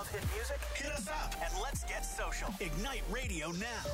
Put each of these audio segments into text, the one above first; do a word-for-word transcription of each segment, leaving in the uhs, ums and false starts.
Love hit music? Hit us up and let's get social. Ignite Radio now.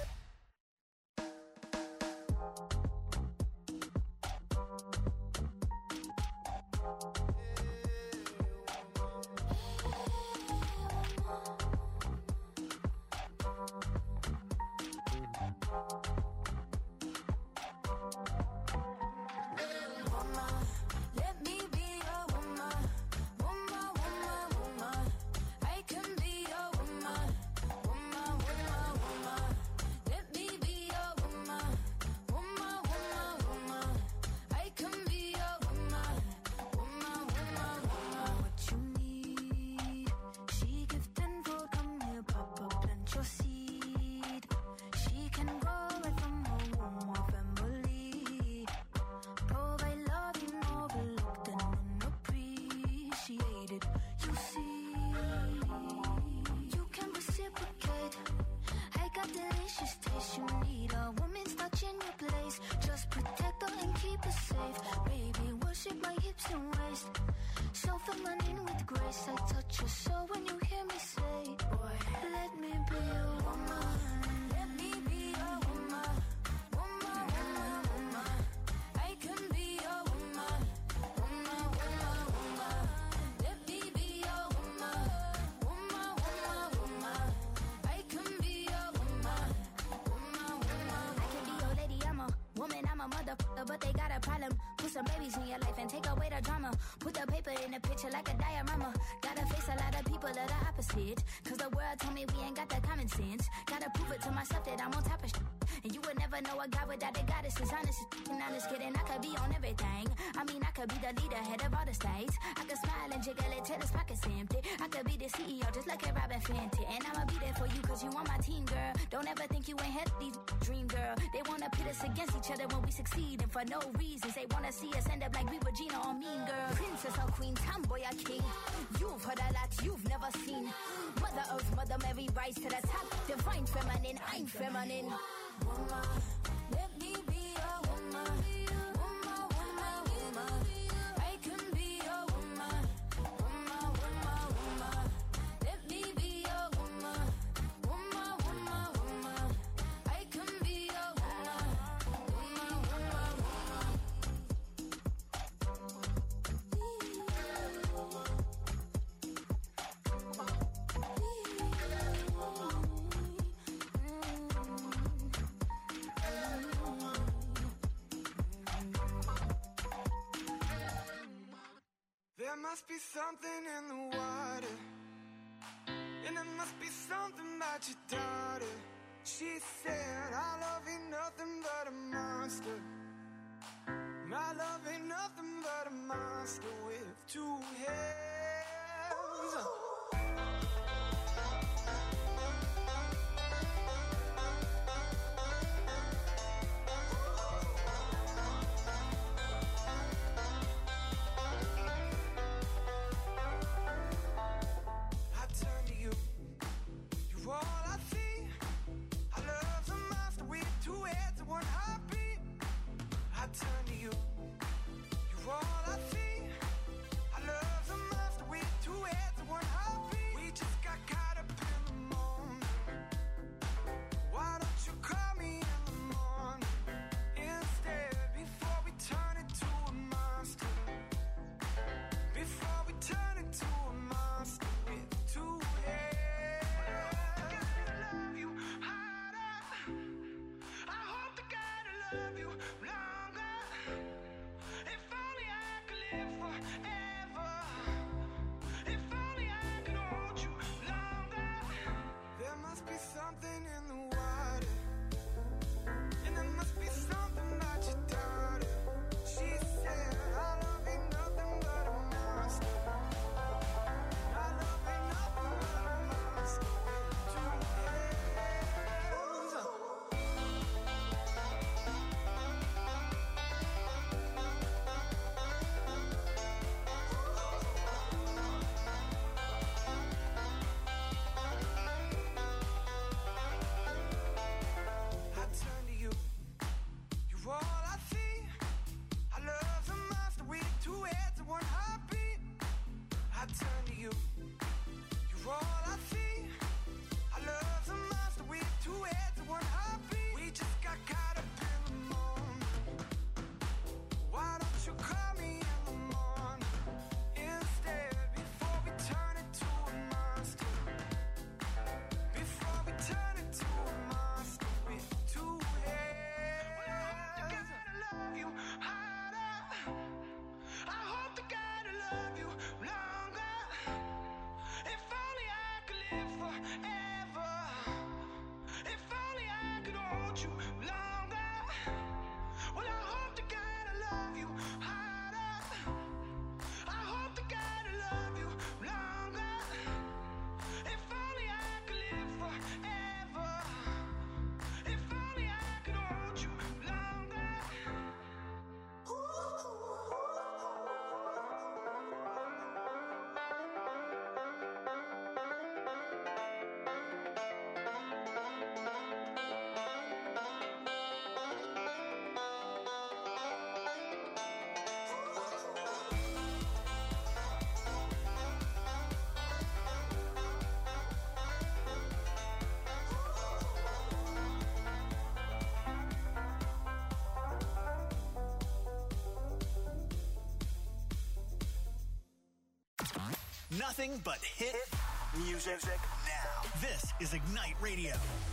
But they got a problem. Put some babies in your life and take away the drama. Put the paper in the picture like a diorama. Gotta face a lot of people that are opposite. Cause the world told me we ain't got the common sense. Gotta prove it to myself that I'm on top of shit. And you would never know a guy without a goddess is honest. And I'm just kidding, I could be on everything. I mean, I could be the leader, head of all the states. I could smile and jiggle it till his pockets empty. I could be the C E O just like a Robin Fenty. And I'ma be there for you cause you on my team, girl. Don't ever think you ain't had these dream, girl. They wanna pit us against each other when we succeed. And for no reasons, they wanna see us end up like we were Gina or Mean Girl. Princess or queen, tomboy or king. You've heard a lot you've never seen. Mother Earth, Mother Mary, rise to the top. Divine feminine, I'm feminine. Woman, let me be a woman. Woman, woman, woman. I can be a woman. Woman, woman, woman. Let me be a woman. Woman, woman, woman. I can be a woman. Woman, woman, There must be something in the water, and there must be something about your daughter. She said, our love ain't nothing but a monster. My love ain't nothing but a monster with two heads. All I see, I love the monster with two heads and one heartbeat. I turn to you, you're all I see. I love the monster with two heads and one heartbeat. Nothing but hit music now. This is Ignite Radio.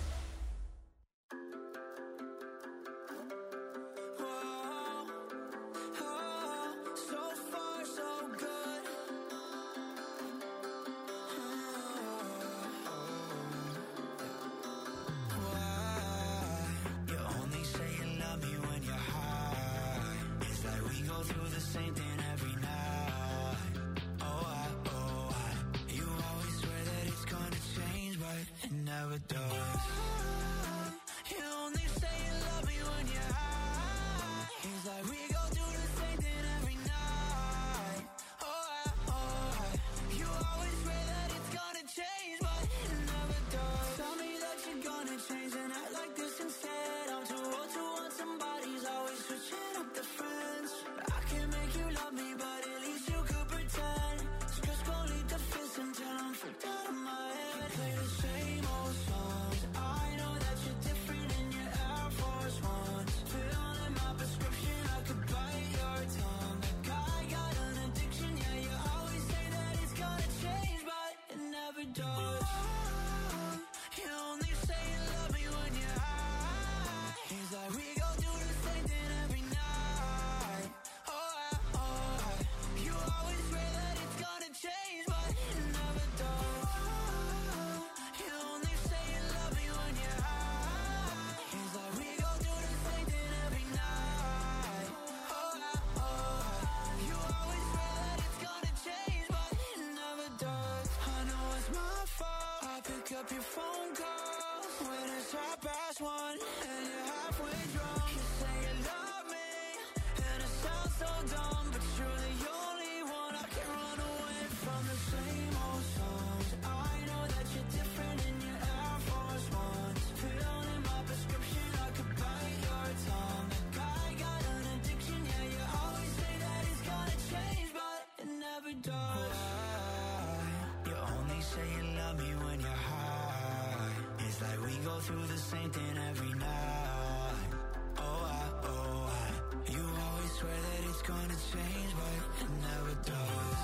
Through the same thing every night. Oh, I, oh, I. You always swear that it's gonna change, but it never does.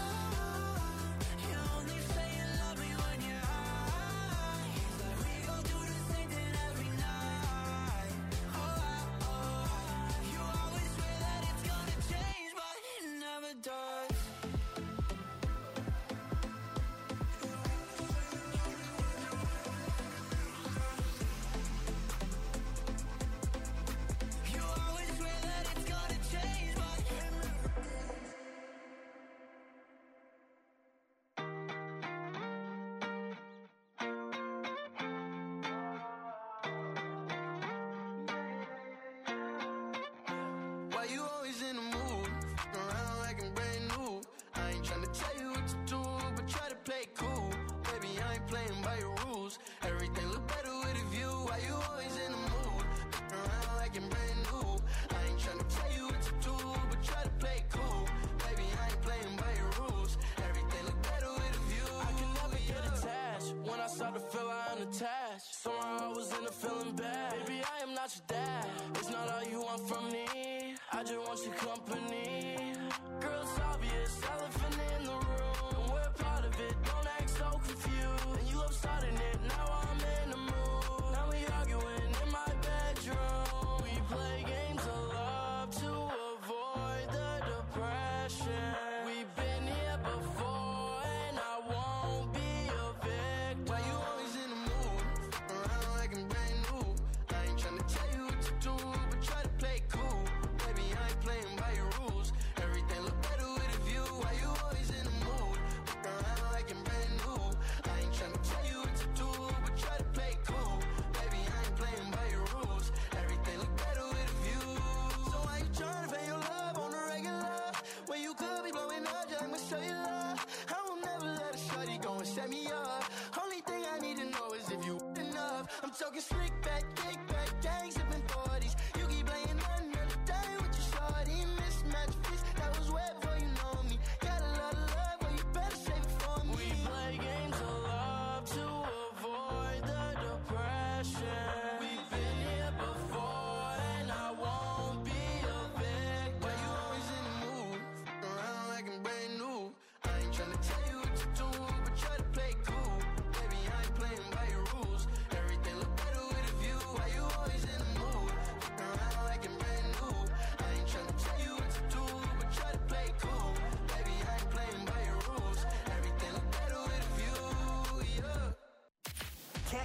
You only say you love me when you're high. It's like we go through the same thing every night. Oh, I, oh, I. You always swear that it's gonna change, but it never does. Talking slick back, kick back, gang sipping forties. You keep playing another day with your shorty. Mismatch fist, that was way before you know me. Got a lot of love, but you better save it for me. We play games of love to avoid the depression. We've been here before, and I won't be a victim. Why you always in the mood? Around like I'm brand new. I ain't tryna tell you what to do.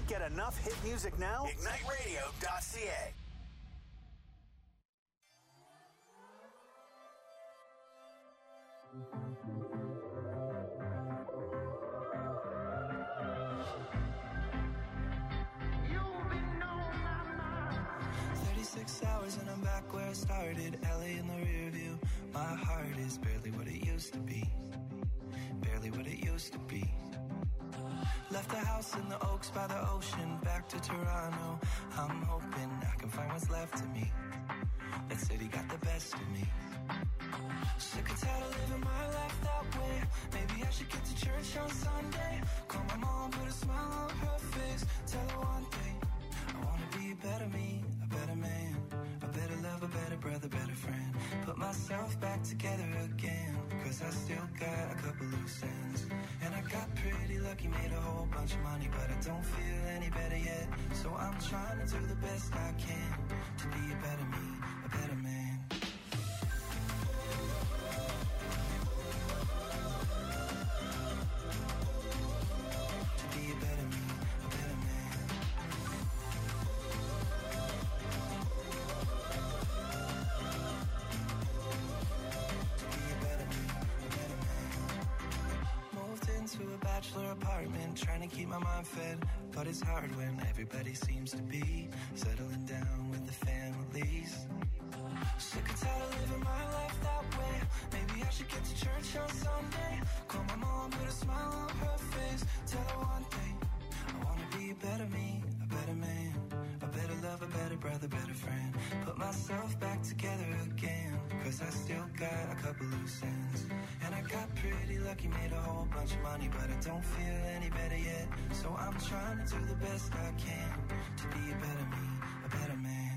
get enough hit music now? ignite radio dot c a. thirty-six hours and I'm back where I started. L A in the rear view. My heart is barely what it used to be. Barely what it used to be. Left the house in the Oaks by the ocean. Back to Toronto. I'm hoping I can find what's left of me. That city got the best of me. Sick and tired of living my life that way. Maybe I should get to church on Sunday. Call my mom, put a smile on her face. Tell her one thing. I wanna be a better me, a better man, a better lover, a better brother, better friend. Put myself back together again, cause I still got a couple loose ends. And I got pretty lucky, made a whole bunch of money, but I don't feel any better yet. So I'm trying to do the best I can to be a better me, a better man. Apartment, trying to keep my mind fed, but it's hard when everybody seems to be settling down with the families. Sick and tired of living my life that way. Maybe I should get to church on Sunday. Call my mom, put a smile on her face. Tell her one thing. I wanna be a better me, a better man, a better lover, a better brother, better friend. Put myself back together again, cause I still got a couple loose ends. And I got pretty lucky, made a whole bunch of money, but I don't feel any better yet. So I'm trying to do the best I can to be a better me, a better man.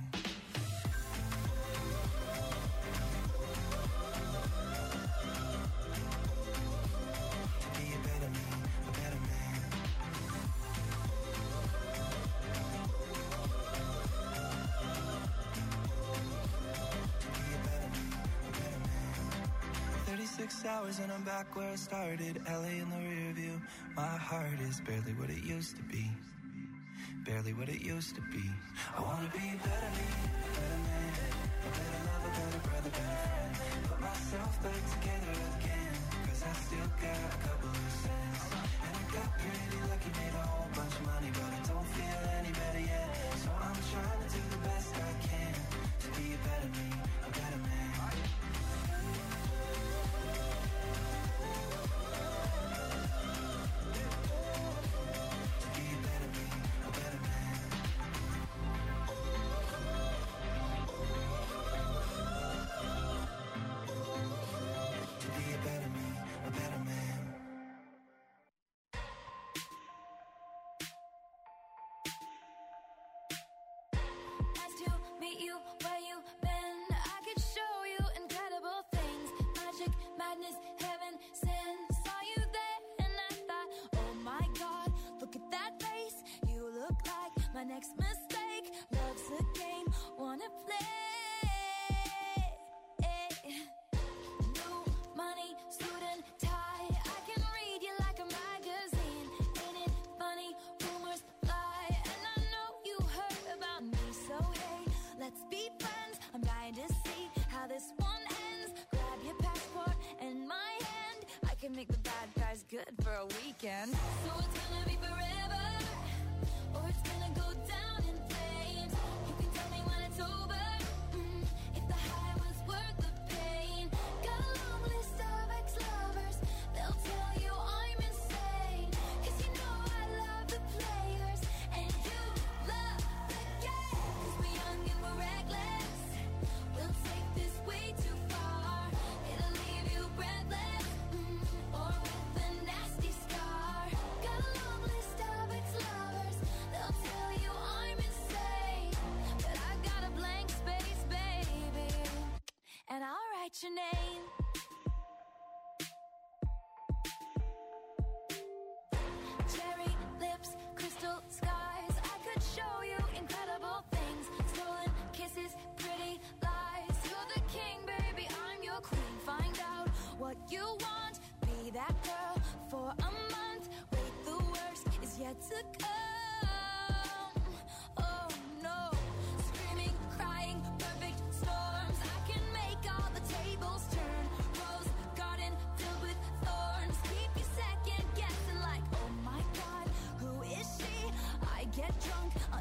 Six hours and I'm back where I started. L A in the rear view. My heart is barely what it used to be. Barely what it used to be. I wanna be a better me, a better man, a better lover, better brother, better friend. Put myself back together again, cause I still got a couple loose ends. And I got pretty lucky, made a whole bunch of money, but I don't feel any better yet. So I'm trying to do the best I can to be a better me, a better man. Next mistake, love's a game, wanna play. New money, suit and tie, I can read you like a magazine. Ain't it funny, rumors fly, and I know you heard about me. So hey, let's be friends, I'm dying to see how this one ends. Grab your passport and my hand, I can make the bad guys good for a weekend. So it's gonna be forever, or it's gonna go down in flames. You can tell me when it's over, mm, if the high was worth the pain. Got a long list of ex-lovers, they'll tell you I'm insane. Cause you know I love the players, and you love the game. Cause we're young and we're reckless, we'll take this way too far. It'll leave you breathless, mm, or with a nasty scar. Got a long list of ex-lovers, they'll tell you I'm insane, but I got a blank space, baby, and I'll write your name. Cherry lips, crystal skies, I could show you incredible things. Stolen kisses, pretty lies. You're the king, baby, I'm your queen. Find out what you want, be that girl for a month. Wait, the worst is yet to come.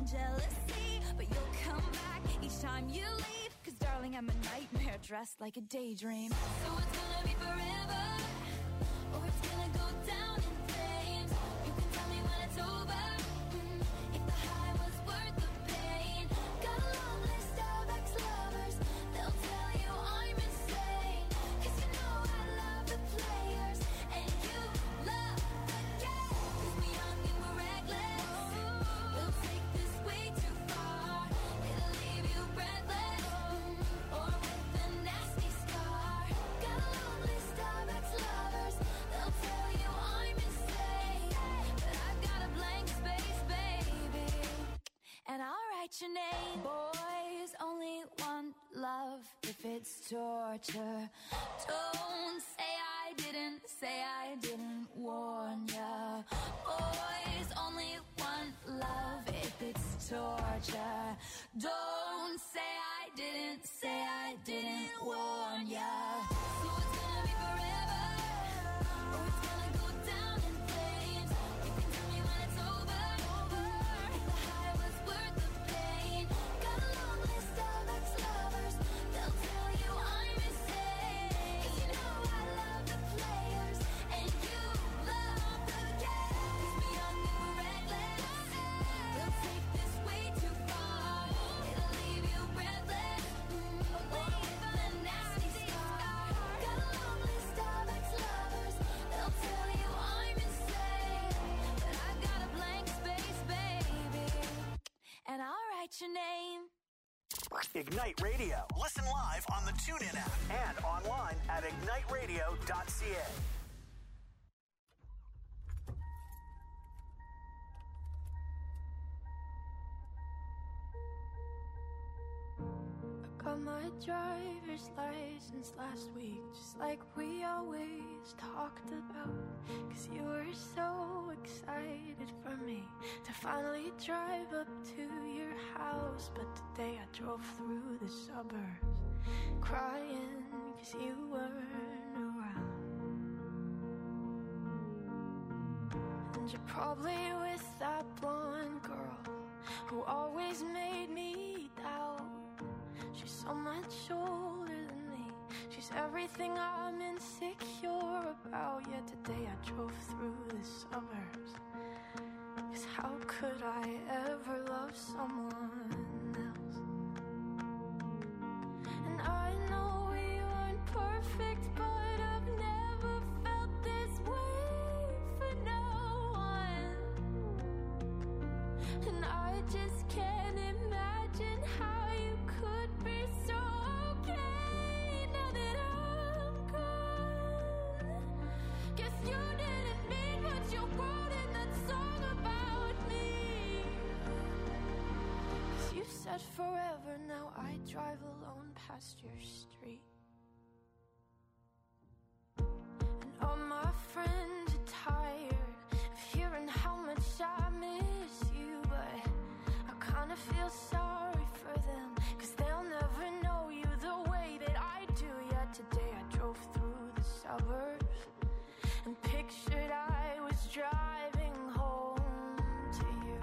jealousy, but you'll come back each time you leave. Cause darling, I'm a nightmare dressed like a daydream. So it's gonna be forever, or it's gonna go down in flames. You can tell me when it's over, mm, if the high was worth the pain. Got a long list of ex-lovers, they'll tell you I'm insane. Cause you know I love the players, and you love the game. Cause we're young and we're reckless, we'll take this way too far. It'll leave you breathless, mm, or with a nasty scar. Got a long list of ex-lovers, they'll tell you I'm insane. But I've got a blank space, baby, and I'll write your name. Boys only want love if it's torture. Don't say I didn't, say I didn't warn ya. Boys only want love if it's torture. Don't say I didn't, say I didn't warn ya. So it's gonna be forever, or it's gonna go down in flames. You can tell me when it's over, if the high was worth the pain. Got a long list of ex-lovers, they'll tell you I'm insane. Cause you know I love the players, and you love the game. Cause we're young and we're reckless, we'll take this way too far. It'll leave you breathless, mm, or with a nasty scar. Got a long list of ex-lovers, they'll tell you I'm insane. But I've got a blank space, baby, and I'll write your name. Ignite Radio. Listen live on the TuneIn app and online at ignite radio dot c a. I got my driver's license last week, just like we always talked about. Cause you were so excited for me to finally drive up to your house. But today I drove through the suburbs crying cause you weren't around. And you're probably with that blonde girl who always made me doubt. She's so much older than me, she's everything I'm insecure about. Yet today I drove through the suburbs, cause how could I ever love someone else? And I know we weren't perfect, but I've never felt this way for no one. And I just can't imagine how you could be so okay now that I'm gone. Guess you didn't mean what you wrote in that song about me. Cause you said forever, now I drive alone past your street. And all my friends are tired of hearing how much I miss you. But I kinda feel sorry for them, cause they'll never know you the way that I do. Yet today I drove through the suburbs and pictured I was driving home to you.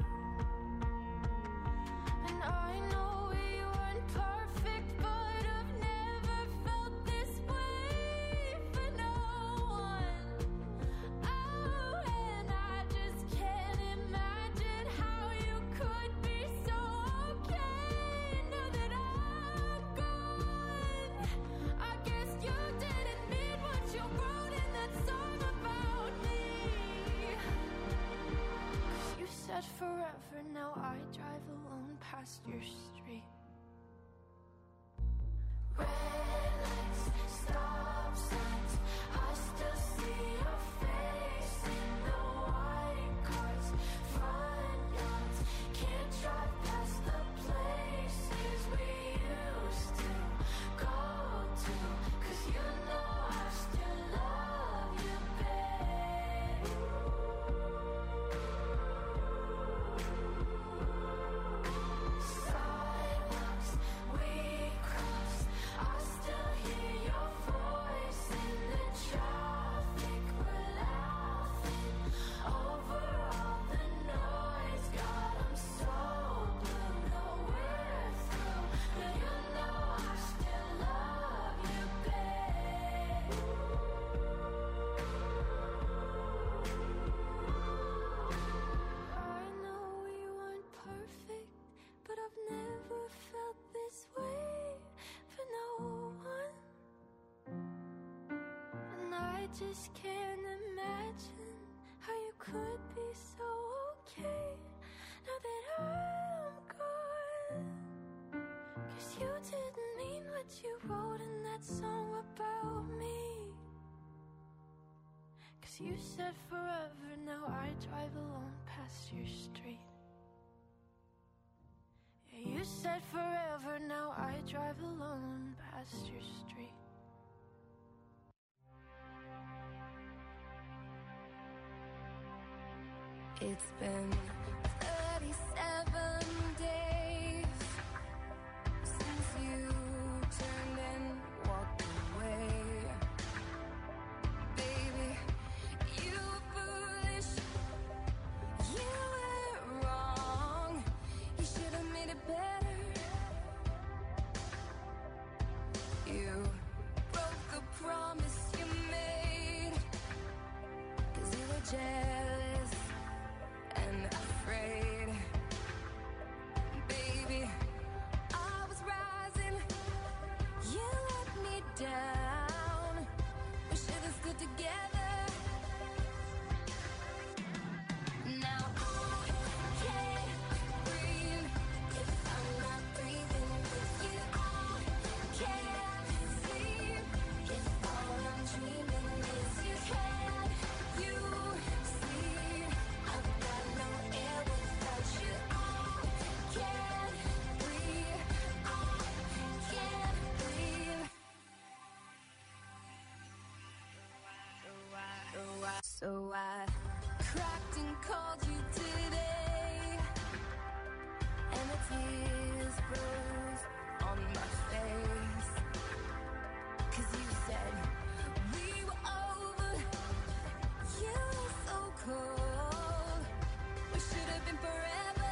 And I know we weren't perfect, but I've never felt this way for no one. Oh, and I just can't imagine how you could be so okay now that I'm gone. I guess you didn't mean what you wrote in that song about me. Cause you said forever, now I drive alone past your street. Red lights, stop signs, I still see your face in the white cars, front yards. Can't drive past the places we used to go to. Cause you know I still love you, babe. Stop I just can't imagine how you could be so okay now that I'm gone. 'Cause you didn't mean what you wrote in that song about me. 'Cause you said forever, now I drive alone past your street. Yeah, you said forever, now I drive alone past your street. It's been thirty-seven days since you turned and walked away. Baby, you were foolish, you were wrong, you should have made it better. You broke the promise you made, 'cause you were jealous and afraid. Baby, I was rising, you let me down. We should have stood together. Now I can't breathe if I'm not breathing with you. I can't sleep if all I'm dreaming is you. Can you see I've got no air without you? I can't breathe, I can't breathe. So I cracked and called you today, and the tears froze on my face. 'Cause you said we were over, you were so cold, we should have been forever.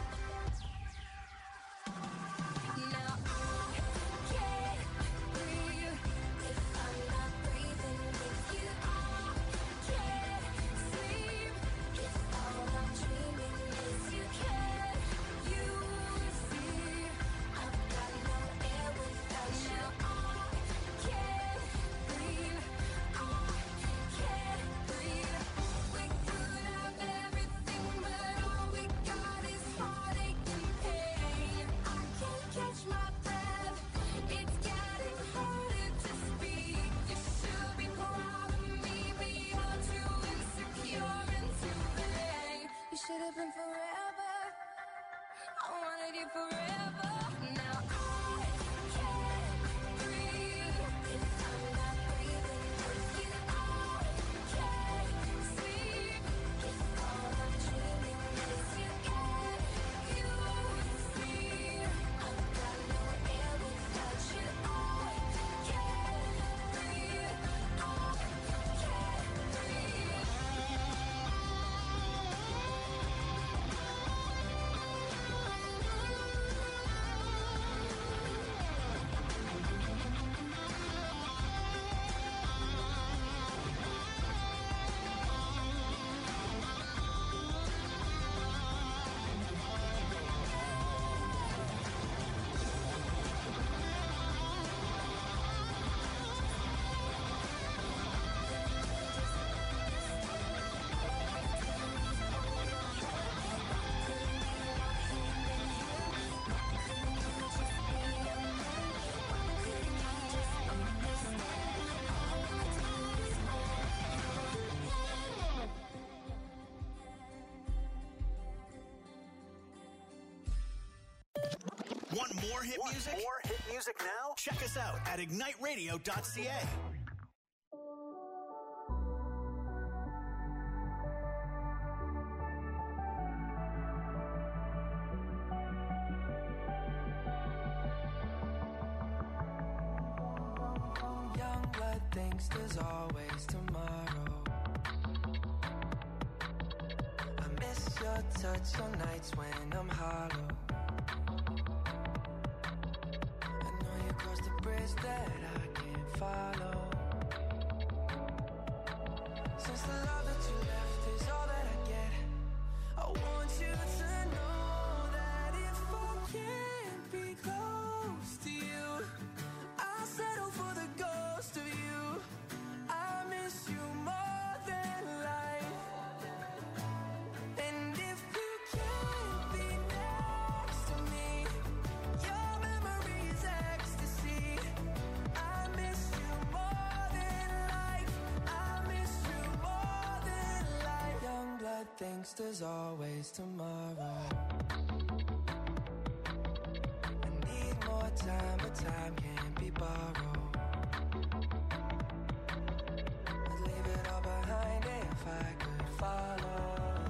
Now I can't breathe if I'm not breathing with you. I can't sleep if all I'm dreaming is you. Can you see I've got no air without you? I can't breathe, I can't breathe. We could have everything, but all we got is heartache and pain. I can't catch my breath, it's getting harder to speak. You should be proud of me, but you're too insecure and too vain. You should have been forever, I wanted you forever. Now I can't breathe if I'm not breathing with you. I can't sleep if all I'm dreaming is you. Can you see I've got no air without you? I can't breathe, I can't breathe. Want more hit Want music? more hit music now? Check us out at ignite radio dot c a. Young blood thinks there's always tomorrow. I miss your touch on nights when I'm hollow. I know you crossed the bridge that I can't follow. Since the love that you left is all that I get, I want you to know that if I can't be close to you, I'll settle for the ghost of you. I miss thinks there's always tomorrow. I need more time, but time can't be borrowed. I'd leave it all behind if I could follow.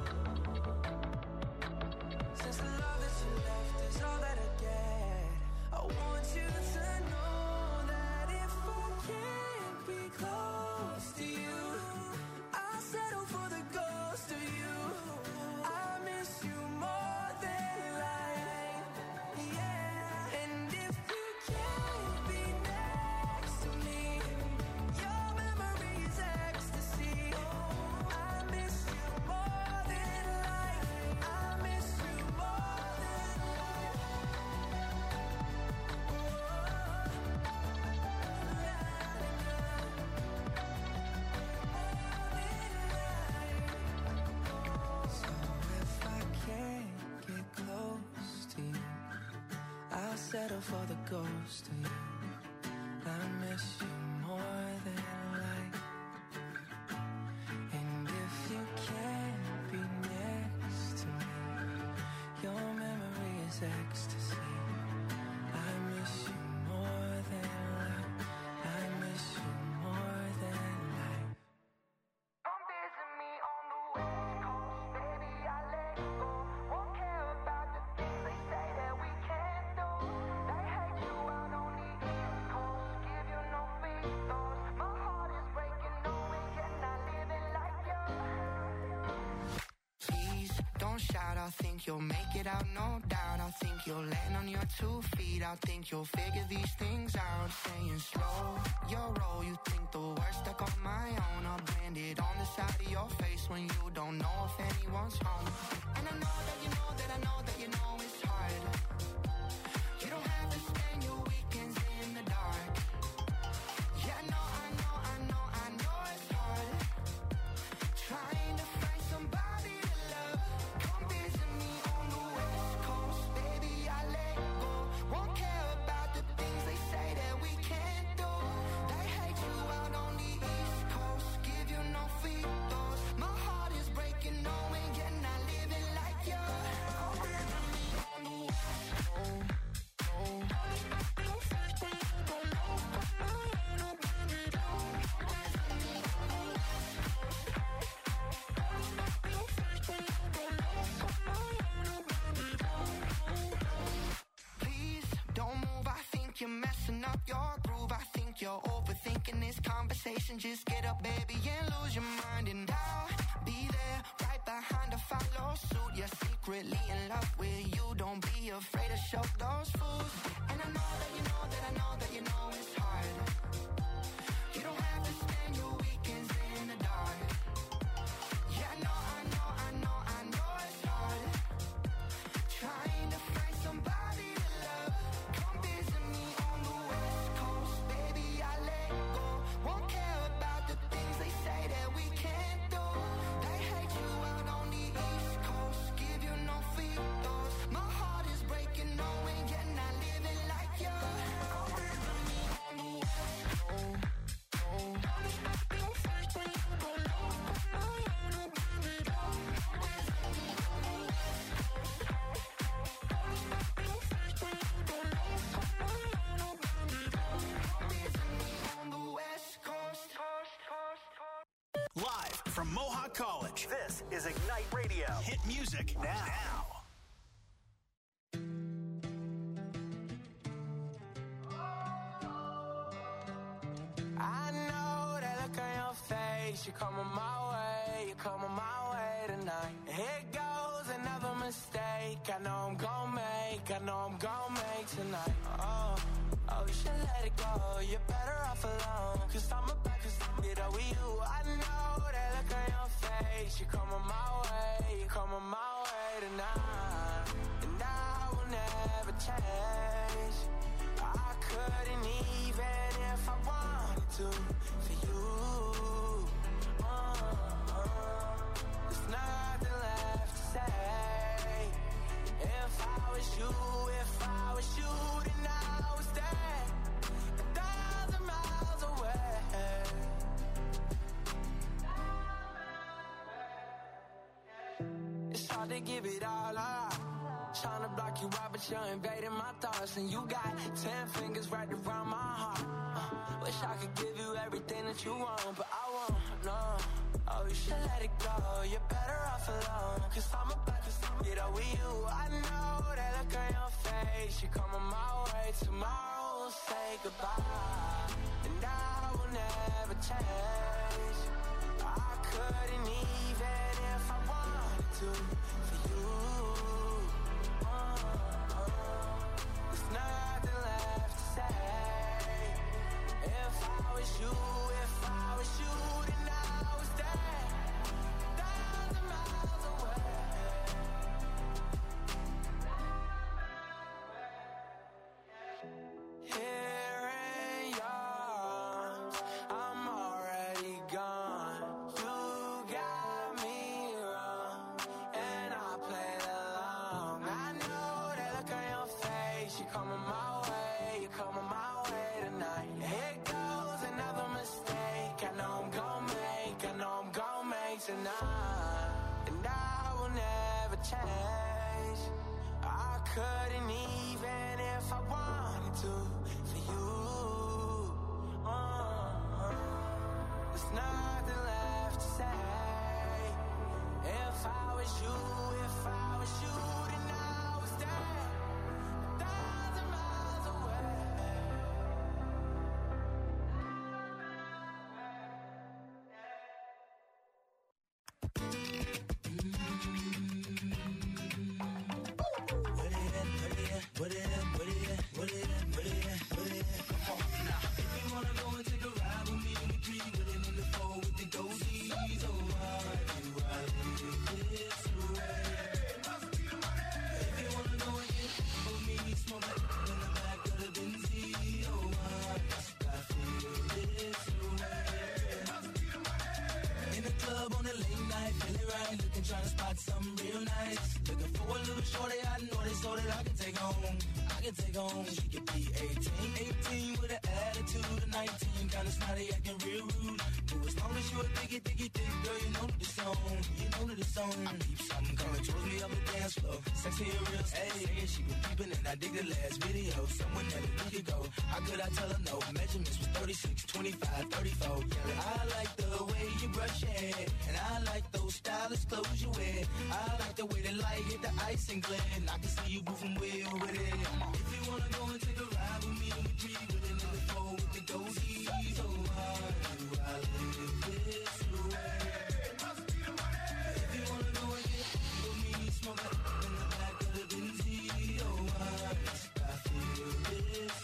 Since the love that you left is all that I get, I want you to know that if I can't be close to you, I'll settle for the ghost of you. I miss you more than life, yeah. And if you can't be next to me, your memory is ecstasy. I miss you more than life. I miss you more than life. So if I can't get close to you, I'll settle for the ghost of you. I miss you more than life. And if you can't be next to me, your memory is ecstasy. I miss you more than life. I miss you more than life. Come visit me on the West Coast, baby, I let go. Won't care about the things they say that we can't do. They hate you out on the East Coast, give you no free throws. My heart is breaking, knowing you're not living like you. Please don't shout, I think you'll make it out, no doubt. I think you'll land on your two feet. I think you'll figure these things out. Staying slow, your roll. You think the worst stuck on my own. I'll blend it on the side of your face when you don't know if anyone's home. And I know that you know that I know that you know it's hard. You don't have to spend your weekends in the dark. Yeah, I know, I know, I know, I know it's hard. Trying to find somebody to love. Come visit me on the West Coast, baby, I let go. Won't care about the things they say that we can't do. They hate you out on the East Coast, give you no free throws. My heart is breaking, knowing you're not living like you. Come visit me on the West Coast. Please don't move, I think you're messing up your groove. I think you're overthinking this conversation. Just get up, baby, and lose your mind. And I'll be there, right behind to follow suit. You're secretly in love with you. Don't be afraid to show those fools. And I know that you know that I know that you know it's hard. You don't have to spend your weekends in the dark. Yeah, I know, I know, I know, I know it's hard. Trying to find somebody to love. Come visit me on the West Coast, baby, I let go. Won't care about the things they say that we can't do. They hate you out on the East Coast, give you no free throws. My heart is breaking, knowing you're not living like you. Come visit me on the West Coast. Live from Mohawk College, this is Ignite Radio. Hit music now. I know that look on your face. You're coming my way, you're coming my way tonight. Here goes another mistake. I know I'm gonna make, I know I'm gonna make tonight. Oh, oh, you should let it go. You're better off alone. Cause I'm about to stop it over you. I know that look on your face. You're coming my way, you're coming my way tonight. And I will never change. I couldn't even if I wanted to for you. Uh, uh, there's nothing left to say. If I was you, if I was you, then I was there, a thousand miles away. It's hard to give it all up. Trying to block you out, but you're invading my thoughts. And you got ten fingers right around my heart. uh, Wish I could give you everything that you want, but I won't, no. Oh, you should let it go, you're better off alone. Cause I'm about to get over you. I know that look on your face. You're coming my way, tomorrow we'll say goodbye. And I will never change. I couldn't even if I wanted to for you. There's nothing left to say. If I was you, if I was you, then I was there, a thousand miles away. Here in yours, I'm already gone. You got me wrong, and I played along. I know that look on your face. You're coming my way, you're coming my way tonight. Here goes another mistake. I know I'm gon' make, I know I'm gon' make tonight. And I will never change. I couldn't even if I wanted to for you. uh, There's nothing left to say. If I was you, if I was you, then I was there, a thousand miles away. In the club on a late night, feeling right, looking, trying to spot something real nice. Looking for a little shorty, I know they so that I can take home. I can take home, she could be eighteen. eighteen with an attitude of nineteen, kinda snotty, acting real rude. But as long as you a diggy, diggy, dick, girl, you know that the song, you know that the song. I peep something coming towards me up the dance floor. Sexy and real, hey, she been peeping and I dig the last video. Someone that a week ago, how could I tell her no? Measurements was thirty-six, twenty-five, thirty-four. Yeah, I like the way you brush your hair, and I like those stylish clothes you wear. I like the way the light hit the ice and glare, and I can see you moving way over there. If you wanna go and take a ride with me, then we three with it in the four with the goatees. So why do I live this way? If you wanna go and get with me, smoke it in the back of the Benzie. Oh, why must I feel this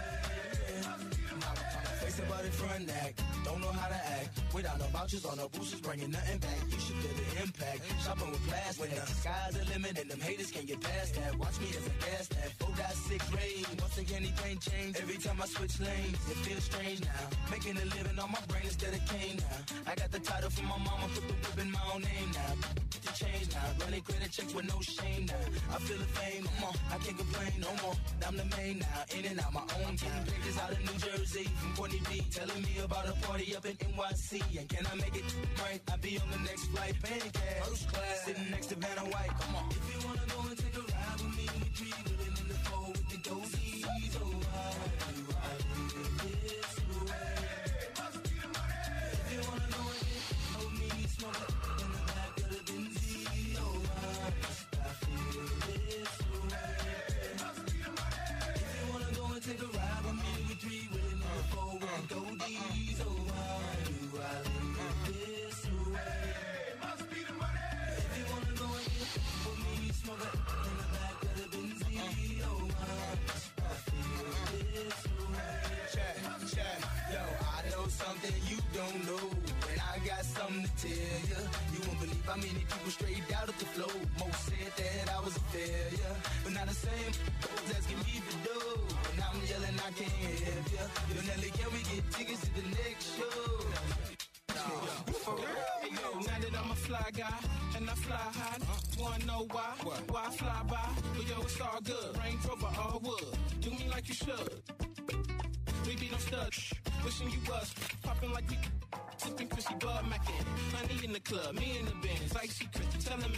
way? Face about it front act, don't know how to act. Without no vouchers or no boosters, bringing nothing back. You should feel the impact. Shopping with plastic. When the sky's the limit and them haters can't get past that. Watch me as a gas that. four point six rain. Once again, anything change. Every time I switch lanes, it feels strange now. Making a living on my brain instead of cane now. I got the title from my mama, put the whip in my own name now. Get the change now. Running credit checks with no shame now. I feel the fame, come on. I can't complain no more. I'm the main now. In and out my own time. Pages out of New Jersey from Courtney B. Telling me about a party up in N Y C. And can I make it right? I'll be on the next flight, paying cash. First class, sitting next to Vanna White. Come on. If you wanna go and take a ride with me, we three willing in the four with the goatees. Oh, why do I live this way? If you wanna go and get with me, smoke it in the back of the Benzie. Oh, why must I feel this way? If you wanna go and take a ride with me, we three willing in the four with the goatees. Oh, why do I live this way? If you wanna go and get with me, smoke it in the back of the Benzie. Oh, why must I feel this way? Check, check, yo, I know something you don't know, and I got something to tell you. You won't believe how many people straight out of the flow. Most said that I was a failure, but not the same. Those asking me to do, and I'm yelling I can't help you. Yo, Nelly, can we get tickets to the next show? For real? Hey, yo, now that I'm a fly guy and I fly high, wanna know why? Why I fly by? But yo, it's all good. Range Rover, all wood. Do me like you should. We be no studs. Wishing you was popping like we sipping Chrissy Bud Mackin. Honey in the club, me in the Benz, like secret, telling me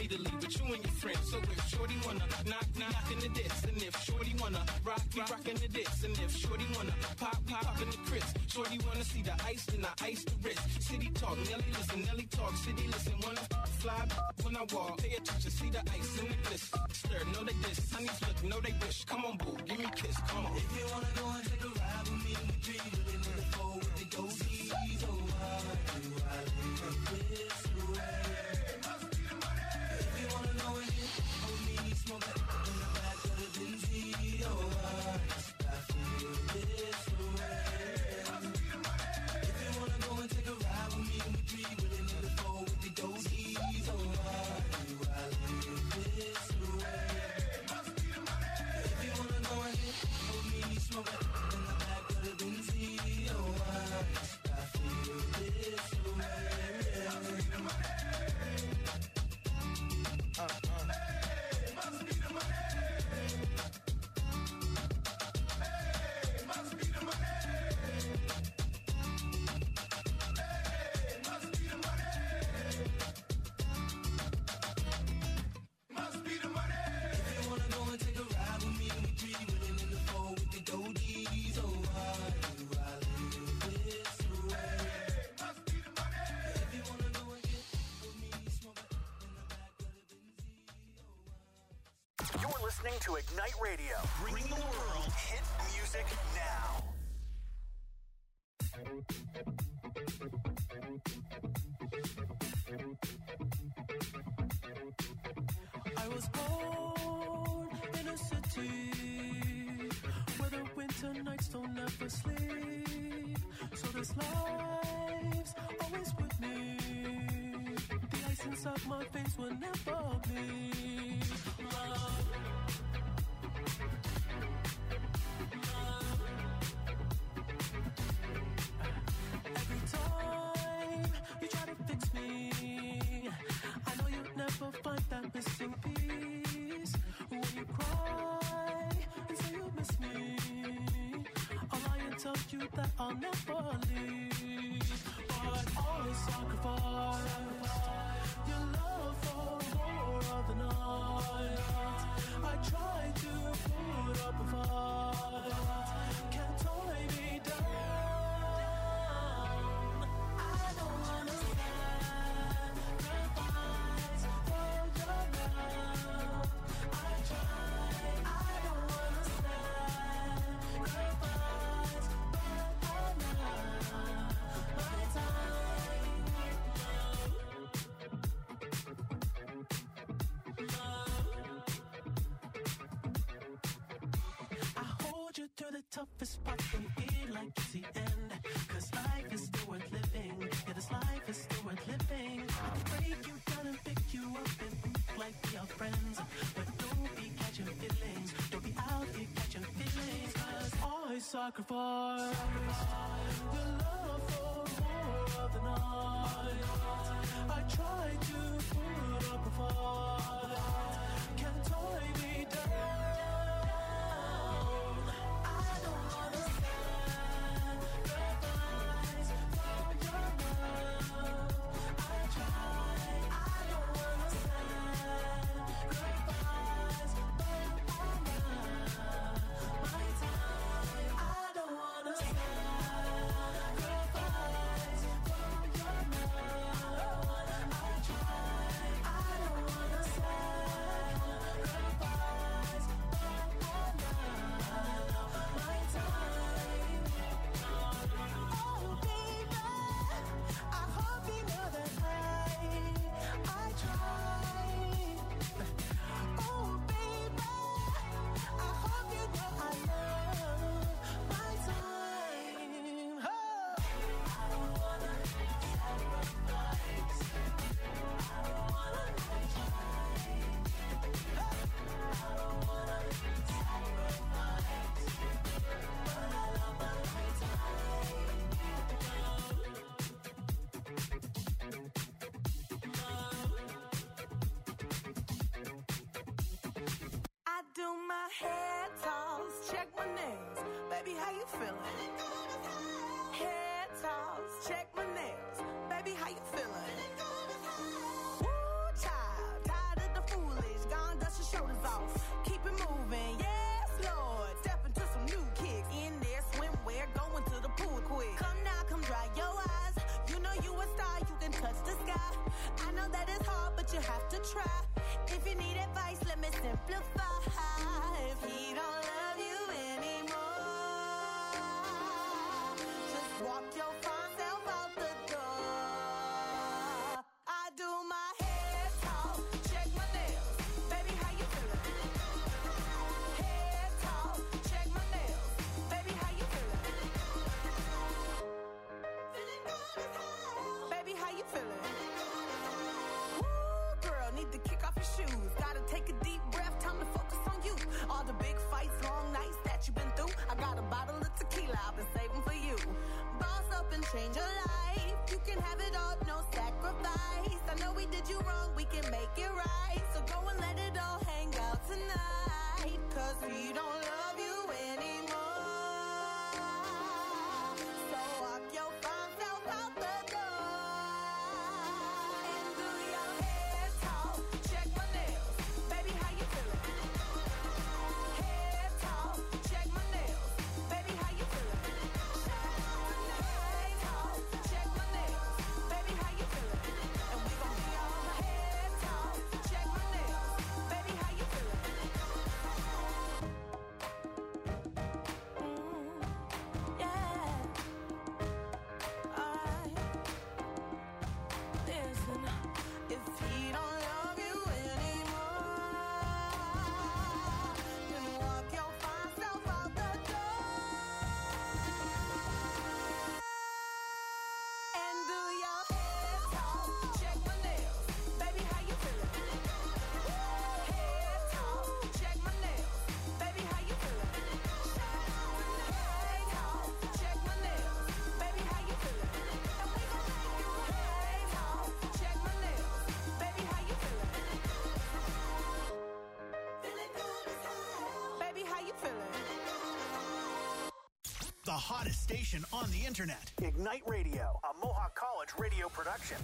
me to leave with you and your friends. So if Shorty wanna knock, knock in the diss, and if Shorty wanna rock, we rockin' the diss, and if Shorty wanna pop, we poppin' the Chris. Shorty wanna see the ice, then I ice the wrist. City talk, Nelly listen, Nelly talk, city listen. Wanna fly when I walk, pay attention, see the ice in the bliss. Stir, know they diss, honeys look, know they wish. Come on, boo, give me a kiss, come on. If you wanna go and take a ride with me, we three really in the four with the go-gees. Oh, why do I live this way? If you wanna know it, hold me, smoke that in the back of the Benzie. Oh, why I feel this way? If you wanna go and take a ride with me, we three really in the four with the go-gees. Oh, why do I live this way? If you wanna go and hold me, smoke that in the back of the Benzie. Oh, why I feel this way? Uh, uh. Hey, must be the money. Hey, must be the money. Hey, must be the money. Must be the money. If you wanna go and take a ride with me, we three winning in the four with the go-gees. Oh, why do I live this way? Must be the money. If you wanna go and get with me, smoke it in the back of the Benzie. You're listening to Ignite Radio. Bringing the world hit music now. I was born in a city where the winter nights don't ever sleep. So this life's always with me. The ice inside my veins will never bleed. Love. Love. Every time you try to fix me, I know you'll never find that missing piece. When you cry and say you miss me, I'll lie and tell you that I'll never leave. But always sacrifice your love for more of the night. I try to put up a fight, can't tie me down. I don't wanna sacrifice for your love. I try, I don't wanna sacrifice, but I'm not my time. I hold you through the toughest part and feel like it's the end. Cause life is still worth living. Yeah, this life is still worth living. I'll break you down and pick you up and act like we are friends. But don't be catching feelings. Don't be out here catching feelings. Cause I sacrifice your love for more of the night. I try to put up a fight, can't tie me down. I don't wanna sacrifice for your love. I try, I don't wanna sacrifice, but I'm not my time. I don't wanna sacrifice for your love. I try, I try. If you need advice, let me simplify. If he don't love you anymore, just walk your fine self out the door. I do my head talk, check my nails. Baby, how you feeling? Head talk, check my nails. Baby, how you feeling? Feeling good as hell. Baby, how you feeling? Woo, girl, need to kick off your shoes. Gotta take a deep breath, time to focus on you. All the big fights, long nights that you've been through. I got a bottle of tequila I've been saving for you. Boss up and change your life. You can have it all, no sacrifice. I know we did you wrong, we can make it right. So go and let it all hang out tonight. Cause we don't love you anymore. So walk your fine self out the door. And do your head talk, check my nails. Baby, how you feeling? Head talk, check my nails. Baby, how you feeling? Head talk, check my nails. Baby, how you feeling? And we gon' be all head talk, check my nails. Baby, how you feeling? Mm, yeah. Alright. Listen, if he don't love you anymore, then walk your fine self out the door. And do your head talk, check my nails. Baby, how you feeling? Head talk, check my nails. Baby, how you feeling? Head talk, check my nails. Baby, how you feeling? And we gon' make you head talk, check my nails. Baby, how you feeling? Feeling good as hell. Baby, how you feeling? The hottest station on the internet. Ignite Radio, a Mohawk College radio production.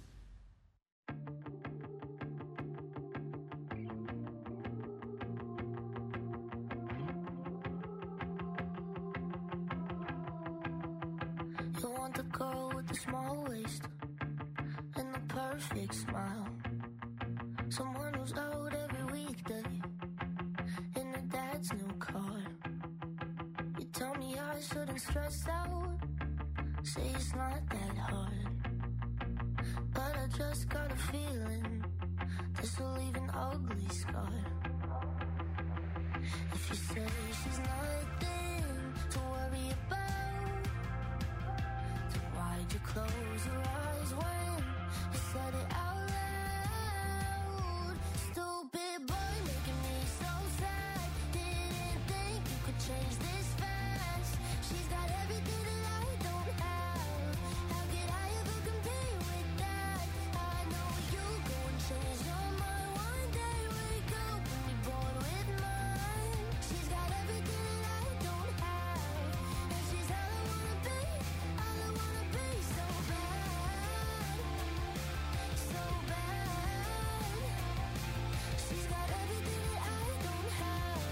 You want the girl with the small waist and the perfect smile. Someone who's out every weekday in her dad's new car. You tell me I shouldn't stress out, say it's not that hard. But I just got a feeling this will leave an ugly scar. If you say she's nothing to worry about, then why'd you close your eyes when you said it out loud? Stupid boy making me so sad. Didn't think you could change this fast. She's got everything that I don't have. How could I ever compete with that? I know you go and change your mind one day. Wake up and be bored with mine. She's got everything that I don't have, and she's all I wanna be, all I wanna be. So bad, so bad. She's got everything that I don't have.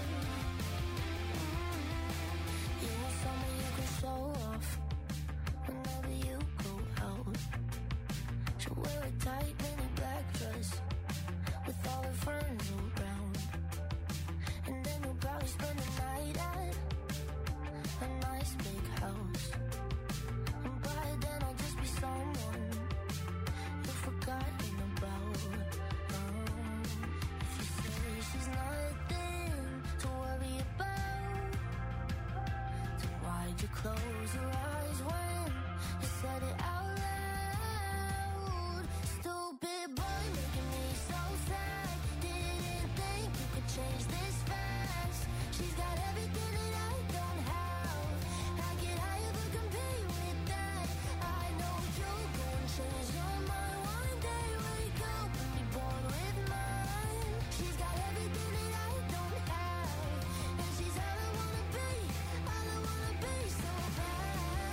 You want someone you can show off whenever you go out. She'll wear a tight mini black dress with all her friends around, and then you'll probably spend the night at a nice big house. And by then I'll just be someone you've forgotten about. Um, if you say she's nothing to worry about, then why'd you close your eyes when you said it out loud? Stupid boy making me so sad. Didn't think you could change this fast. She's got everything that I don't have. How could I ever compete with that? I know you'll go and change your mind one day. Wake up and be bored with mine. She's got everything that I don't have, and she's all I wanna be, all I wanna be. So bad,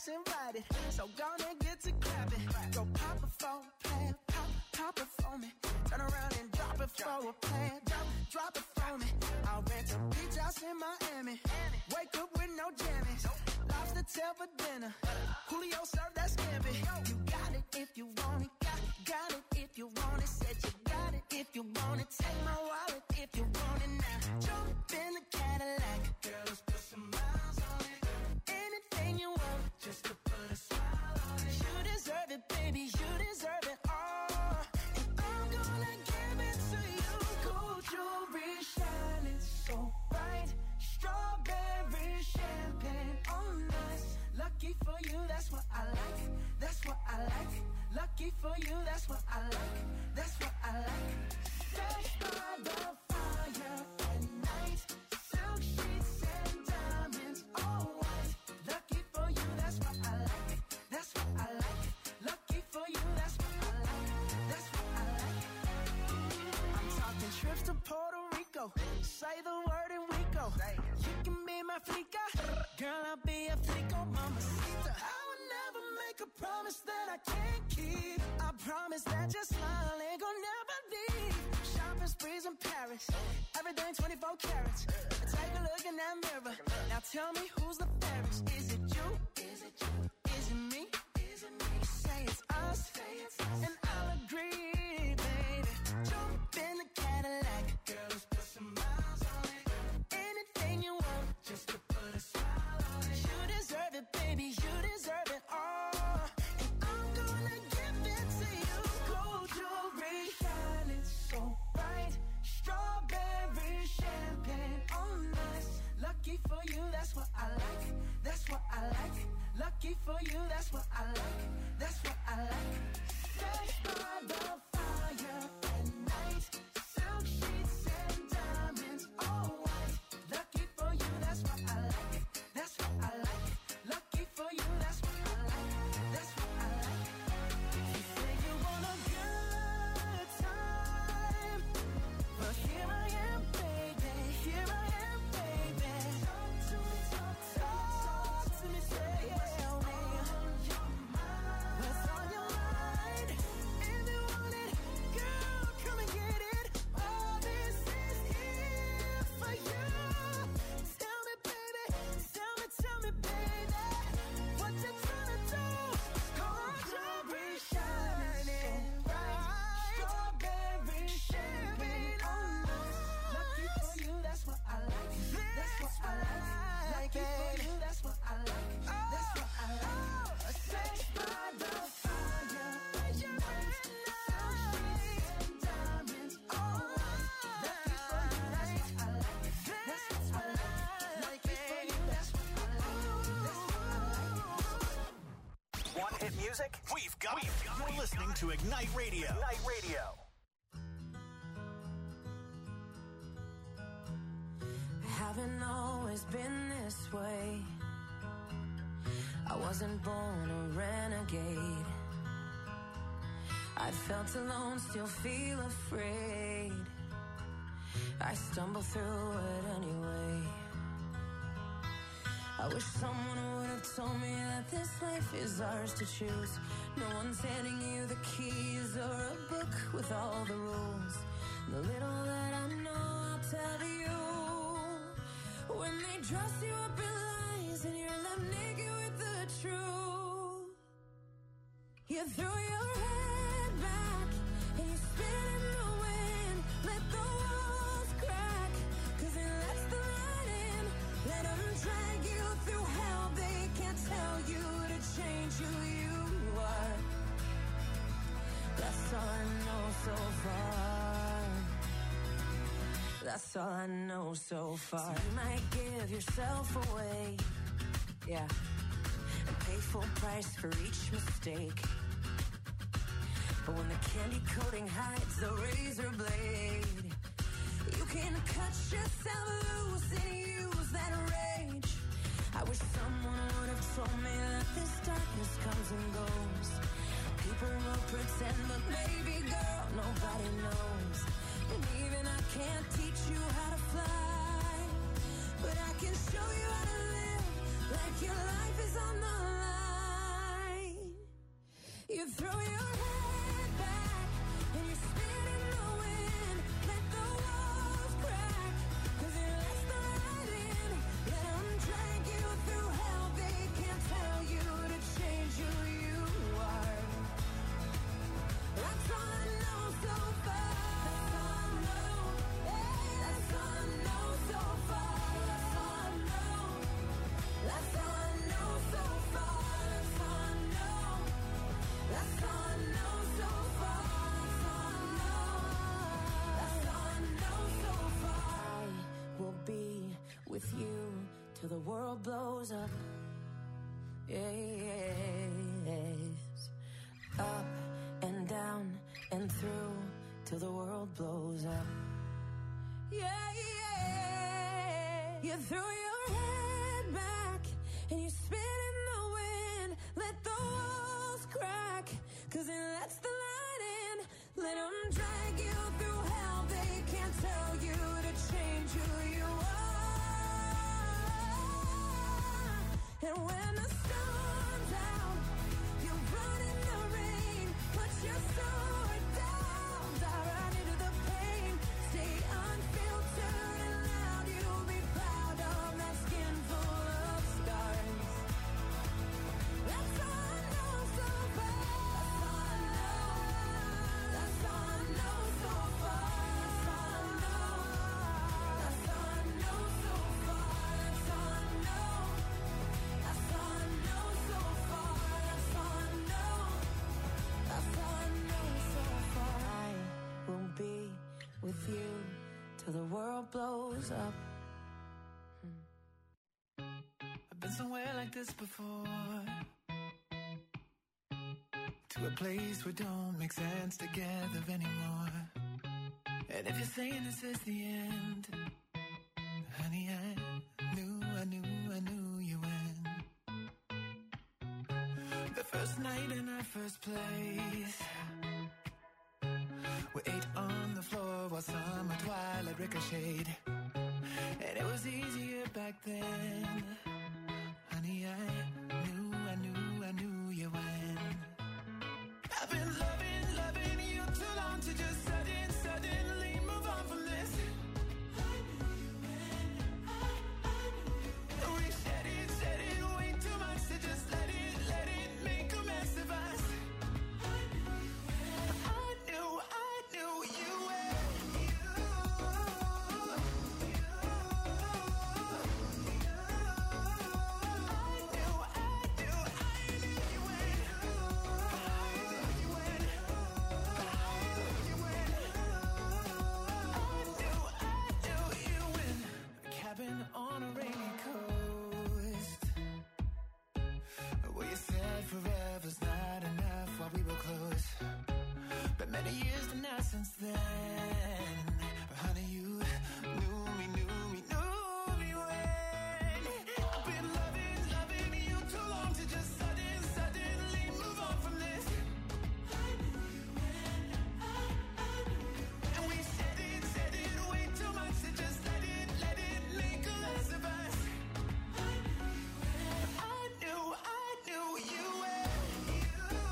invited. So gonna get to clapping. Go pop it for a plan, pop, pop it for me. Turn around and drop it for a plan, drop, drop it for me. I'll rent a beach house in Miami. Wake up with no jammies. Lobster tail for dinner. Julio served that scampi. You got it if you want it. Got, got it if you want it. Said you got it if you want it. Take my wallet if you want it now. Jump in the Cadillac. Girl, let's put some miles on it. Anything you want, just to put a smile on it. You deserve it, baby. You deserve it all. And I'm gonna give it to you. Gold jewelry shining so bright. Strawberry champagne on us. Lucky for you, that's what I like. That's what I like. Lucky for you, that's what I like. That's what I like. Fresh by the fire at night. Silk sheets and diamonds, all white. Lucky for you, that's what I like. That's what I like. Lucky for you, that's what I like. That's what I like. I'm talking trips to Puerto Rico. Say the word and we go. You can be my flica. Girl, I'll be a flico, mamacita. I would never make a promise that I can't keep. I promise that your smile ain't gonna never leave. Shopping sprees in Paris. Everything twenty-four carats. Take a look in that mirror. Now tell me who's the fairest. Is it you? Is it you? Is it me? Is it me? Say it's us. Say it's us. And I'll agree, baby. Jump in the Cadillac. Girl, let's put some miles on it. Anything you want, just to put a smile on it. You deserve it, baby. You deserve it all. And I'm gonna give it to you. Gold jewelry shining so bright. Strawberry champagne on us. Lucky for you, that's what I like. That's what I like. Lucky for you, that's what I like. That's what I like. Fresh by the fire at night. Silk sheets and diamonds, all white. Lucky for you, that's what I like. That's what I like. Lucky for you, that's what I like. That's what I like. You say you want a good time, but here I am, baby. Here I am, baby. Talk to me, talk, talk to me, say yeah, me. What's on your mind? If you want it, girl, come and get it. All this is here for you. Tell me, baby, tell me, tell me, baby, what you tryna do? Gold jewelry shining bright. Strawberry champagne on us. Lucky for you, that's what I like. That's what I like. Lucky for you, that's what I like. That's what I like. Sex by the fire at night. Silk sheets and diamonds, all white. Lucky for you, that's what I like. That's what I like. Lucky for you, that's what I like. That's what I like. Want hit music? We've got it. You're listening to Ignite Radio. Ignite Radio. Haven't always been this way. I wasn't born a renegade. I felt alone, still feel afraid. I stumble through it anyway. I wish someone would have told me that this life is ours to choose. No one's handing you the keys or a book with all the rules. The little that I know, I'll tell to you. When they dress you up in lies and you're left naked with the truth, you throw your head back and you spin in the wind. Let the walls crack, cause it lets the light in. Let them drag you through hell. They can't tell you to change who you are. That's all I know so far. That's all I know so far. So you might give yourself away, yeah, and pay full price for each mistake. But when the candy coating hides the razor blade, you can cut yourself loose and use that rage. I wish someone would have told me that this darkness comes and goes. People will pretend, but baby girl, nobody knows. And even I can't teach you how to fly, but I can show you how to live like your life is on the line. world blows up. Yes. Up and down and through till the world blows up. Yeah, yeah. You threw your head back and you spit in the wind. Let the walls crack, 'cause it lets the light in. Let them drag you through hell. They can't tell you to change who you are. And when the storm's out, you run in the rain. Put your sword down, dive right into the pain. Stay unfiltered and loud. You'll be proud of that skin full of scars. That's all I know so far. That's all I know so far. That's all I know. That's all I know so far. That's all I know. That's all I know so far. That's all I know. That's all I know so far. I will be with you till the world blows up. I've been somewhere like this before, to a place where don't make sense together anymore. And if you're saying this is the end, honey, I knew, I knew, I knew you when. The first night in our first place, we ate on the floor while summer twilight ricocheted. And it was easier back then. Honey, I knew, I knew, I knew you when. I've been loving, loving you too long to just sudden, suddenly move on from this. I knew you when, I, I knew you when. We said it, said it way too much to just let it, let it make a mess of us. I knew you when, I knew, I knew you when. You, you, you. On a rainy coast, where you said forever's not enough while we were close. But many years to now since then, honey, you knew me, knew me, knew me when. I've been loving, loving you too long to just sudden, suddenly move on from this. I knew you when, I, I knew you when. And we said it, said it way too much to just let it, let it make a mess of us. I knew you when, I knew, I knew you when. You,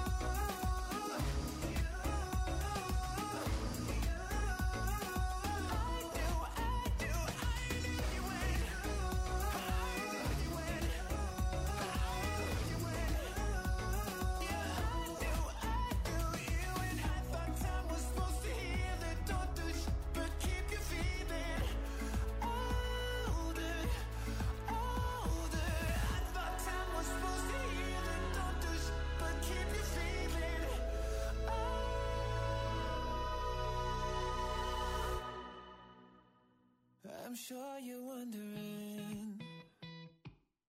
you, you. I'm sure you